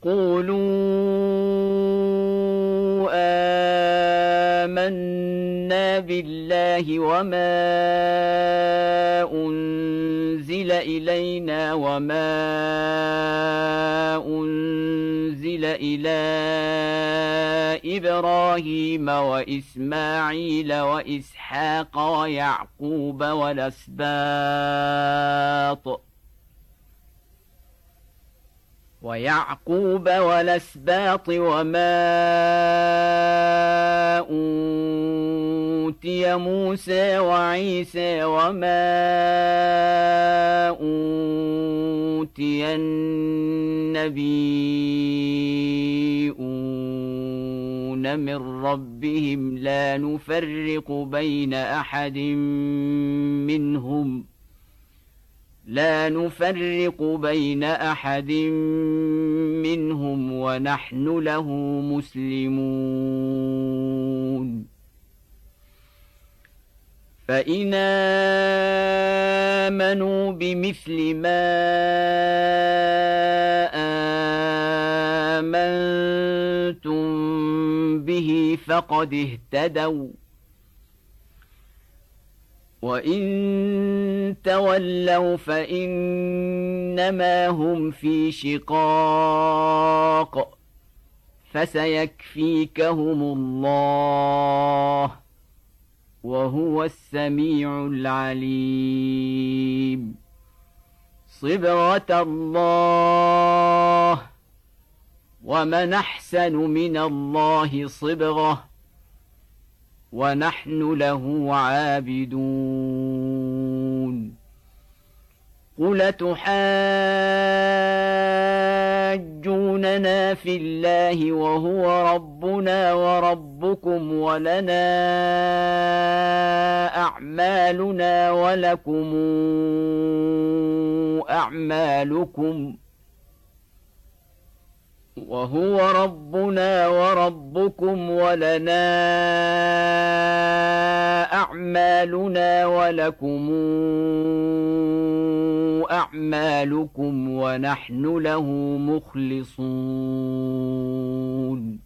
قولوا آمنا بالله وما أنزل إلينا وما أنزل إلى إبراهيم وإسماعيل وإسحاق ويعقوب والأسباط وما أوتي موسى وعيسى وما أوتي النبيون من ربهم لا نفرق بين أحد منهم ونحن له مسلمون فإن آمنوا بمثل ما آمنتم به فقد اهتدوا وإن تولوا فإنما هم في شقاق فسيكفيكهم الله وهو السميع العليم صبغة الله ومن أحسن من الله صبغة ونحن له عابدون قل تحاجوننا في الله وهو ربنا وربكم ولنا أعمالنا ولكم أعمالكم ونحن له مخلصون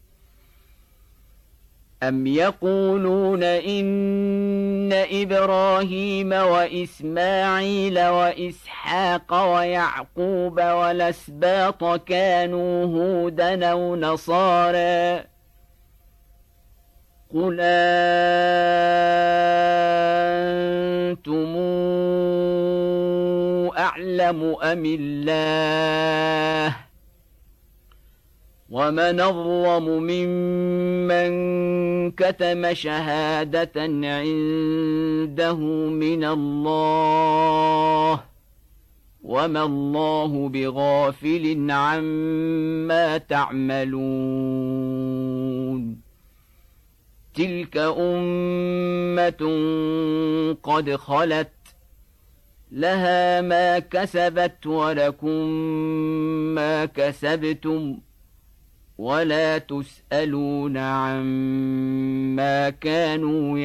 أم يقولون إن إبراهيم وإسماعيل وإسحاق ويعقوب والأسباط كانوا هودا أو نصارى قل أنتم أعلم أم الله ومن أظلم ممن كتم شهادة عنده من الله وما الله بغافل عما تعملون تلك أمة قد خلت لها ما كسبت ولكم ما كسبتم ولا تسألون عما كانوا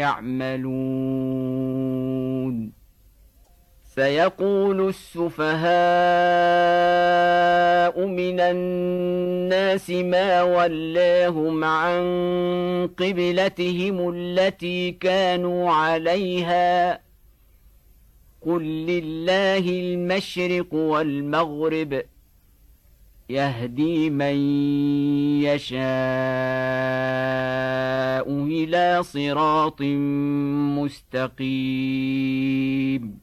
يعملون سيقول السفهاء من الناس ما ولاهم عن قبلتهم التي كانوا عليها قل لله المشرق والمغرب يهدي من يشاء إلى صراط مستقيم